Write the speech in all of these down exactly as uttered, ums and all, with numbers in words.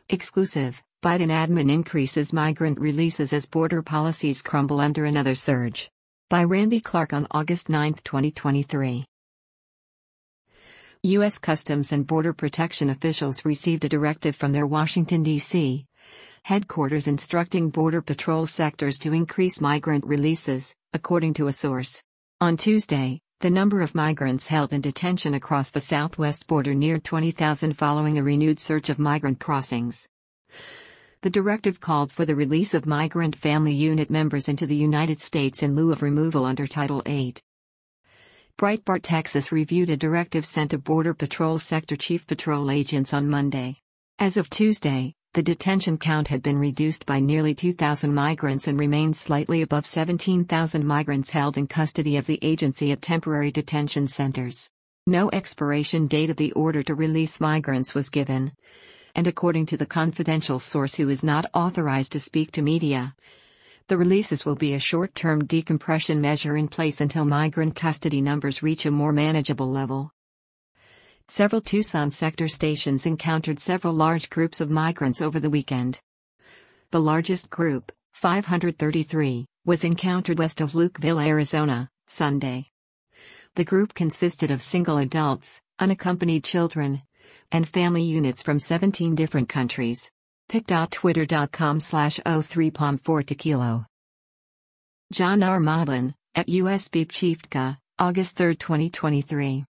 Exclusive, Biden admin increases migrant releases as border policies crumble under another surge. By Randy Clark on August ninth, twenty twenty-three. U S Customs and Border Protection officials received a directive from their Washington, D C headquarters instructing Border Patrol sectors to increase migrant releases, according to a source. On Tuesday, the number of migrants held in detention across the southwest border neared twenty thousand following a renewed surge of migrant crossings. The directive called for the release of migrant family unit members into the United States in lieu of removal under Title eight. Breitbart Texas reviewed a directive sent to Border Patrol Sector Chief Patrol agents on Monday. As of Tuesday, the detention count had been reduced by nearly two thousand migrants and remained slightly above seventeen thousand migrants held in custody of the agency at temporary detention centers. No expiration date of the order to release migrants was given, and according to the confidential source who is not authorized to speak to media, the releases will be a short-term decompression measure in place until migrant custody numbers reach a more manageable level. Several Tucson sector stations encountered several large groups of migrants over the weekend. The largest group, five hundred thirty-three, was encountered west of Lukeville, Arizona, Sunday. The group consisted of single adults, unaccompanied children, and family units from seventeen different countries. pic.twitter.com slash 03 palm 4 tequilo. John R. Modlin, at U S Bipchivka, August third, twenty twenty-three.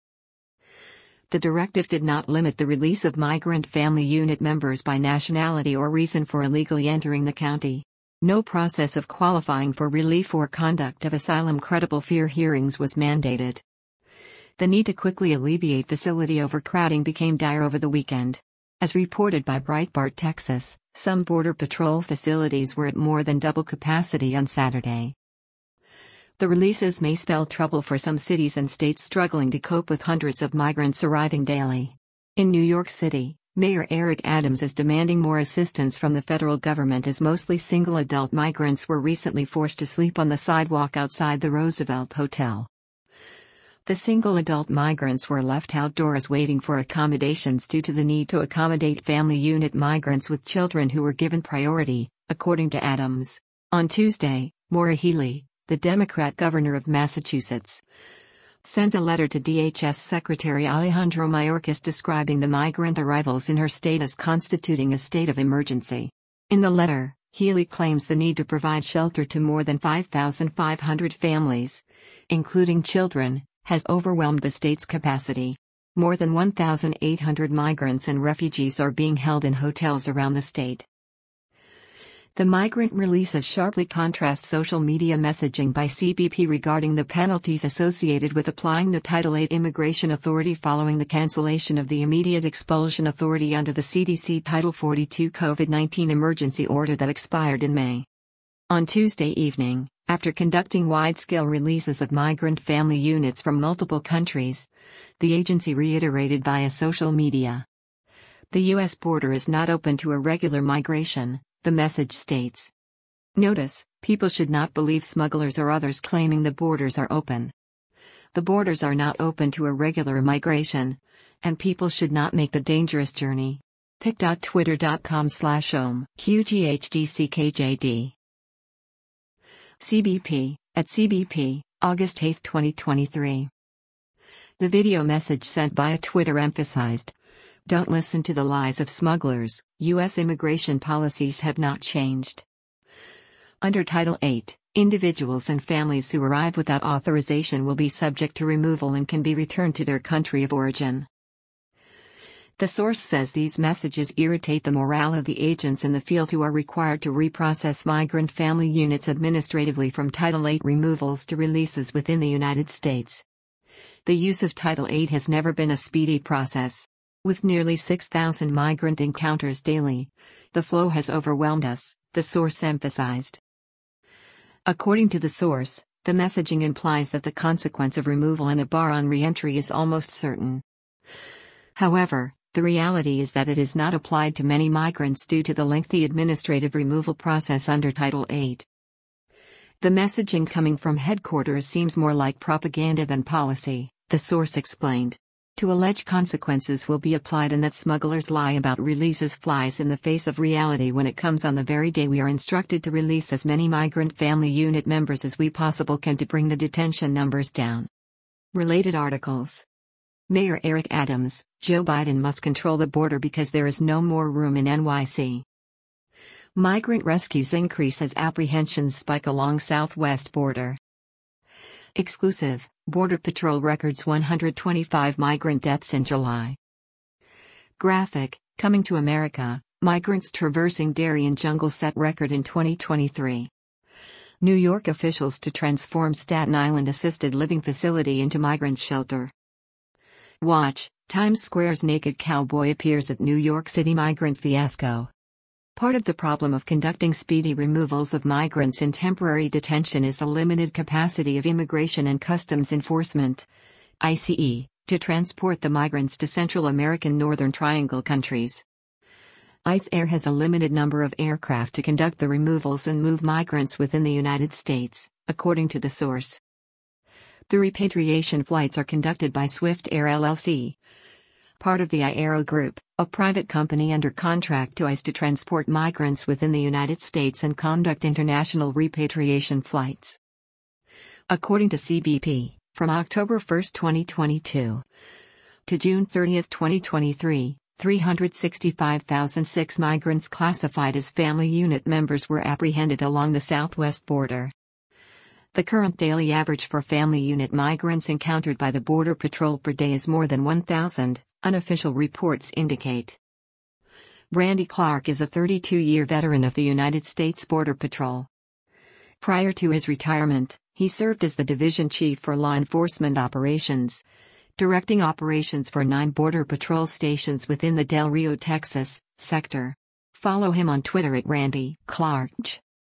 The directive did not limit the release of migrant family unit members by nationality or reason for illegally entering the county. No process of qualifying for relief or conduct of asylum credible fear hearings was mandated. The need to quickly alleviate facility overcrowding became dire over the weekend. As reported by Breitbart Texas, some Border Patrol facilities were at more than double capacity on Saturday. The releases may spell trouble for some cities and states struggling to cope with hundreds of migrants arriving daily. In New York City, Mayor Eric Adams is demanding more assistance from the federal government as mostly single adult migrants were recently forced to sleep on the sidewalk outside the Roosevelt Hotel. The single adult migrants were left outdoors waiting for accommodations due to the need to accommodate family unit migrants with children who were given priority, according to Adams. On Tuesday, Maura Healey, the Democrat governor of Massachusetts, sent a letter to D H S Secretary Alejandro Mayorkas describing the migrant arrivals in her state as constituting a state of emergency. In the letter, Healey claims the need to provide shelter to more than five thousand five hundred families, including children, has overwhelmed the state's capacity. More than one thousand eight hundred migrants and refugees are being held in hotels around the state. The migrant releases sharply contrast social media messaging by C B P regarding the penalties associated with applying the Title eight Immigration Authority following the cancellation of the Immediate Expulsion Authority under the C D C Title forty-two COVID nineteen emergency order that expired in May. On Tuesday evening, after conducting wide-scale releases of migrant family units from multiple countries, the agency reiterated via social media. The U S border is not open to irregular migration, the message states. Notice, people should not believe smugglers or others claiming the borders are open. The borders are not open to irregular migration, and people should not make the dangerous journey. pic.twitter.com slash om QGHDCKJD. C B P, at C B P, August eighth, twenty twenty-three. The video message sent via Twitter emphasized, "Don't listen to the lies of smugglers, U S immigration policies have not changed." Under Title eight, individuals and families who arrive without authorization will be subject to removal and can be returned to their country of origin. The source says these messages irritate the morale of the agents in the field who are required to reprocess migrant family units administratively from Title eight removals to releases within the United States. The use of Title eight has never been a speedy process. With nearly six thousand migrant encounters daily, the flow has overwhelmed us, the source emphasized. According to the source, the messaging implies that the consequence of removal and a bar on re-entry is almost certain. However, the reality is that it is not applied to many migrants due to the lengthy administrative removal process under Title eight. The messaging coming from headquarters seems more like propaganda than policy, the source explained. To allege consequences will be applied and that smugglers lie about releases flies in the face of reality when it comes on the very day we are instructed to release as many migrant family unit members as we possible can to bring the detention numbers down. Related articles. Mayor Eric Adams, Joe Biden must control the border because there is no more room in N Y C. Migrant rescues increase as apprehensions spike along southwest border. Exclusive, Border Patrol records one hundred twenty-five migrant deaths in July. Graphic, Coming to America, migrants traversing Darien jungle set record in twenty twenty-three. New York officials to transform Staten Island assisted living facility into migrant shelter. Watch, Times Square's naked cowboy appears at New York City migrant fiasco. Part of the problem of conducting speedy removals of migrants in temporary detention is the limited capacity of Immigration and Customs Enforcement, I C E, to transport the migrants to Central American Northern Triangle countries. ICE Air has a limited number of aircraft to conduct the removals and move migrants within the United States, according to the source. The repatriation flights are conducted by Swift Air L L C, part of the iAero Group, a private company under contract to ICE to transport migrants within the United States and conduct international repatriation flights. According to C B P, from October first, twenty twenty-two to June thirtieth, twenty twenty-three, three hundred sixty-five thousand six migrants classified as family unit members were apprehended along the southwest border. The current daily average for family unit migrants encountered by the Border Patrol per day is more than one thousand. Unofficial reports indicate. Randy Clark is a thirty-two-year veteran of the United States Border Patrol. Prior to his retirement, he served as the division chief for law enforcement operations, directing operations for nine Border Patrol stations within the Del Rio, Texas, sector. Follow him on Twitter at Randy Clark.